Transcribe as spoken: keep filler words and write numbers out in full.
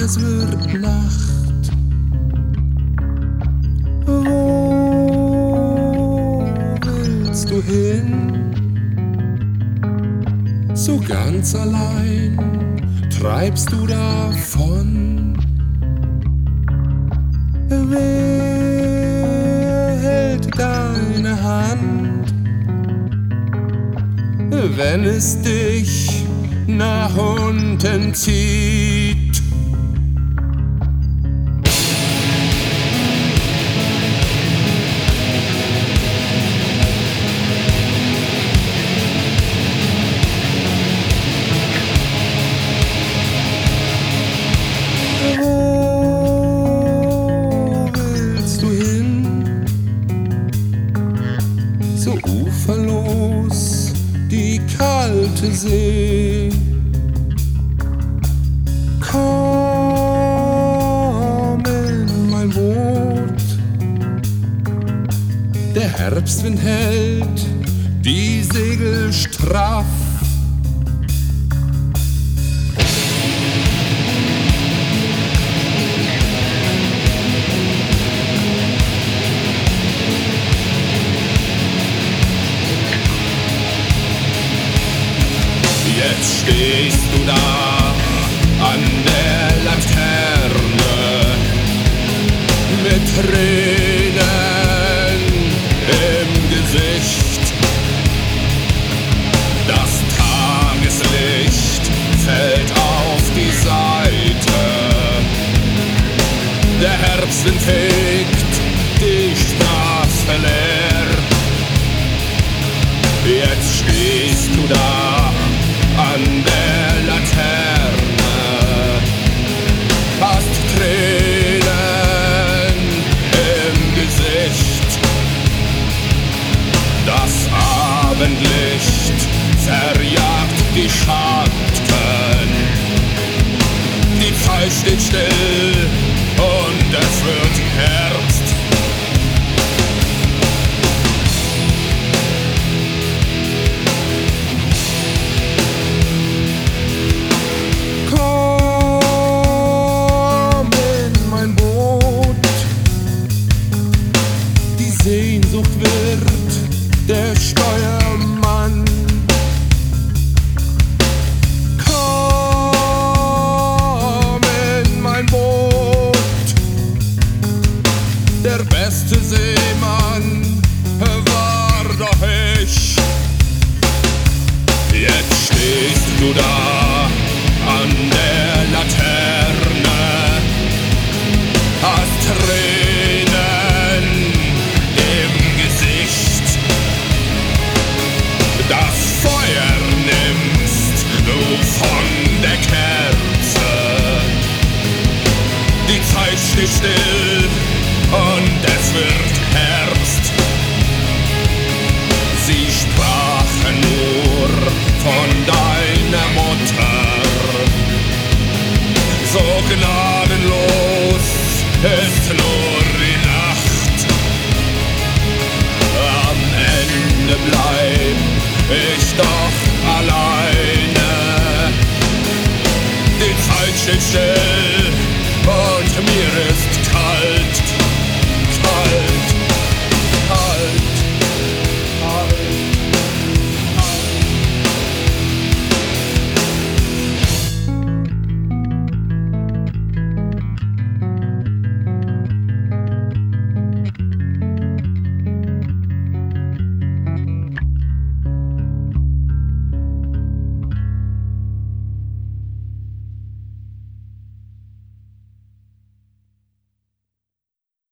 es wird Nacht. Wo willst du hin? So ganz allein treibst du davon. Wer hält deine Hand, wenn es dich nach unten zieht? Wo willst du hin? So uferlos die kalte See. Komm in mein Boot. Der Herbstwind hält die Segel straff. Jetzt stehst du da an der Laterne mit Tränen im Gesicht. Das Tageslicht fällt auf die Seite. Der Herbstwind fegt die Straße leer. Jetzt stehst du da an der Laterne, hast Tränen im Gesicht. Das Abendlicht verjagt die Schatten. Die Zeit steht still und es wird Herbst. Sehnsucht wird der Steuermann. Komm in mein Boot. Der beste Seemann war doch ich. Jetzt stehst du da an der Laterne, hast Tränen im Gesicht. Das Feuer nimmst du von der Kerze. Die Zeit steht still und es wird Herbst. Sie sprachen nur von deiner Mutter. So gnadenlos ist nur die Nacht. Am Ende bleib ich doch